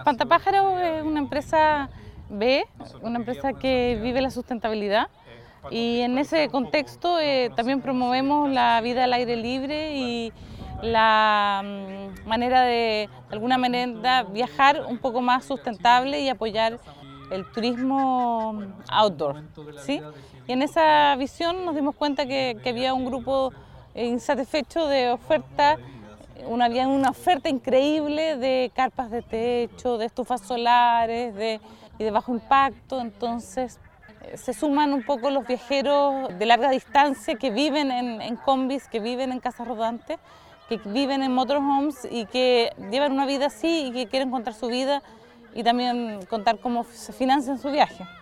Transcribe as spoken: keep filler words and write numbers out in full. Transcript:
Espantapájaros es una empresa B, una empresa que vive la sustentabilidad, y en ese contexto eh, también promovemos la vida al aire libre y la mm, manera de, de alguna manera, viajar un poco más sustentable y apoyar el turismo outdoor, ¿sí? Y en esa visión nos dimos cuenta que, que había un grupo insatisfecho de oferta. Una, había una oferta increíble de carpas de techo, de estufas solares de, y de bajo impacto. Entonces eh, se suman un poco los viajeros de larga distancia que viven en, en combis, que viven en casas rodantes, que viven en motorhomes y que llevan una vida así y que quieren contar su vida y también contar cómo se financian su viaje.